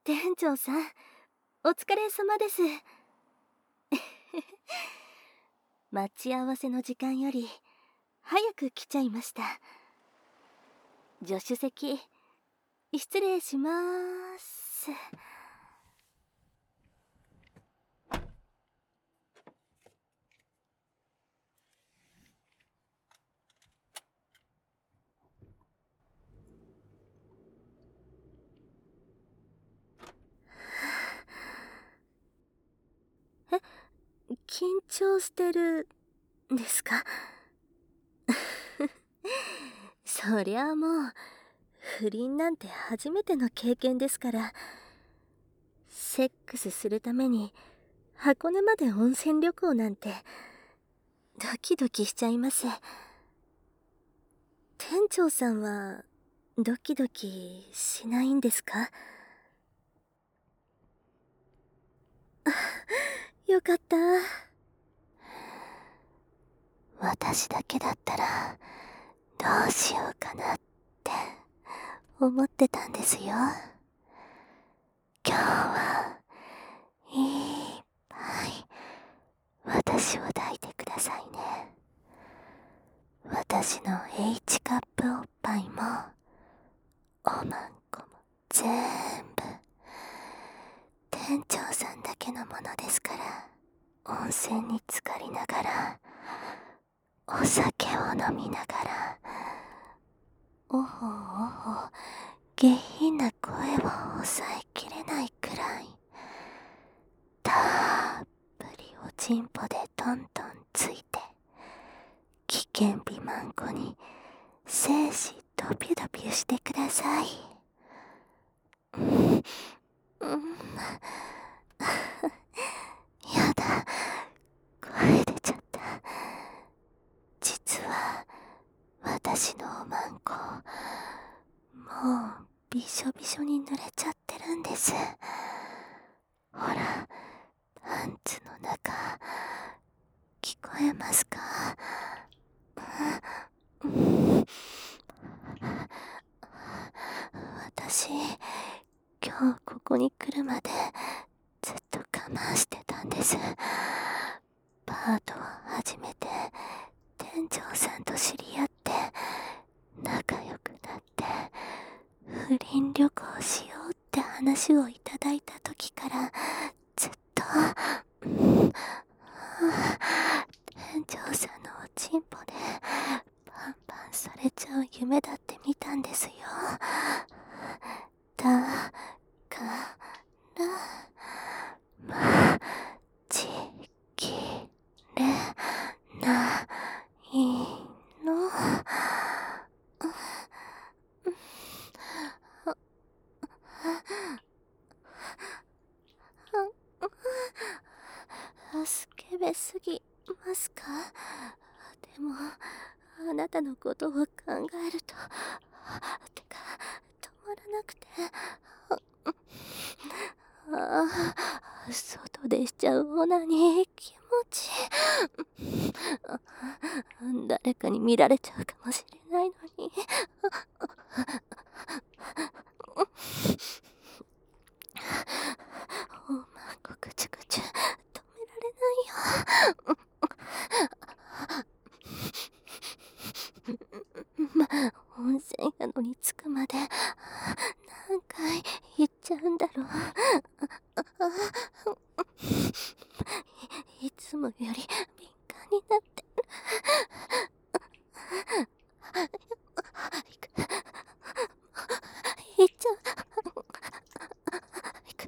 店長さん、お疲れ様です。待ち合わせの時間より早く来ちゃいました。助手席失礼しまーす。え、緊張してるんですか？そりゃもう不倫なんて初めての経験ですから。セックスするために箱根まで温泉旅行なんてドキドキしちゃいます。店長さんはドキドキしないんですか？よかった。私だけだったらどうしようかなって思ってたんですよ。今日はいっぱい私を抱いてくださいね。私の H カップおっぱいもおまんこも全部店長さんだけのものですから。温泉に浸かりながらお酒を飲みながらおほおほ下品な声を抑えきれないくらいたっぷりおちんぽでトントンついて、危険美マンコに精子ドピュドピュしてください。やだ、声出ちゃった。実は私のおまんこもうびしょびしょに濡れちゃってるんです。ほら、パンツの中聞こえますか？私、今日ここに来るまでずっと我慢してたんです。パートを始めて店長さんと知り合って仲良くなって不倫旅行しようって話をいただいた時からずっと店長さんのおちんぽでパンパンされちゃう夢だって見たんですよ。だからまちきれないの。スケベすぎますか？でもあなたのことを考えると手が止まらなくて。外でしちゃうオナニー気持ちいい。誰かに見られちゃうかもしれないのに。おまんこぐちゅぐちゅ止められないよ。温泉宿に着くまで何回言っちゃうんだろう。いつもより敏感になってる。行っちゃう。行く。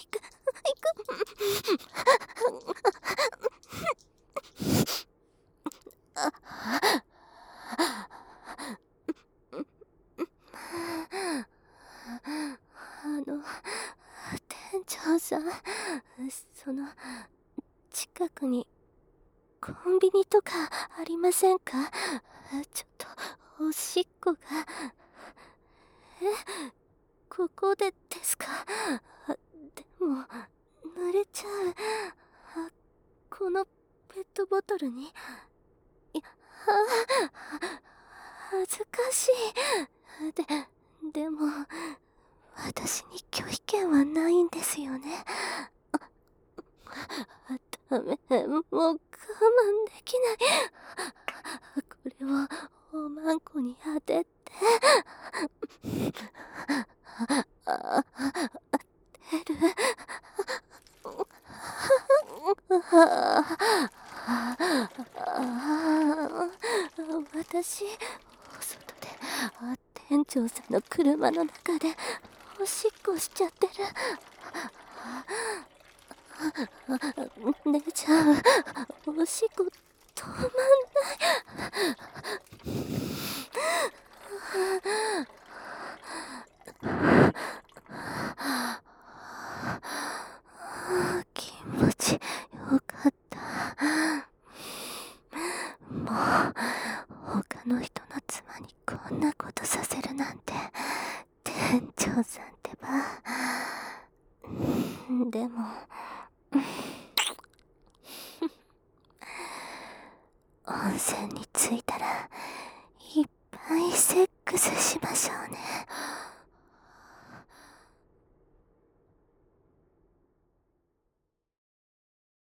店長さん、その近くにコンビニとかありませんか？ちょっとおしっこが。ここでですか？でも濡れちゃう。このペットボトルに。恥ずかしい。でも私に拒否権はないんですよね。ダメ、もう我慢できない。これをおまんこに当てて、当てる。私、外で店長さんの車の中でおしっこしちゃってる。姉ちゃん、おしっこ止まんない。気持ちよかった。もう他の人の妻にこんなことさせるなんて、店長さんってば。でも温泉に着いたらいっぱいセックスしましょうね。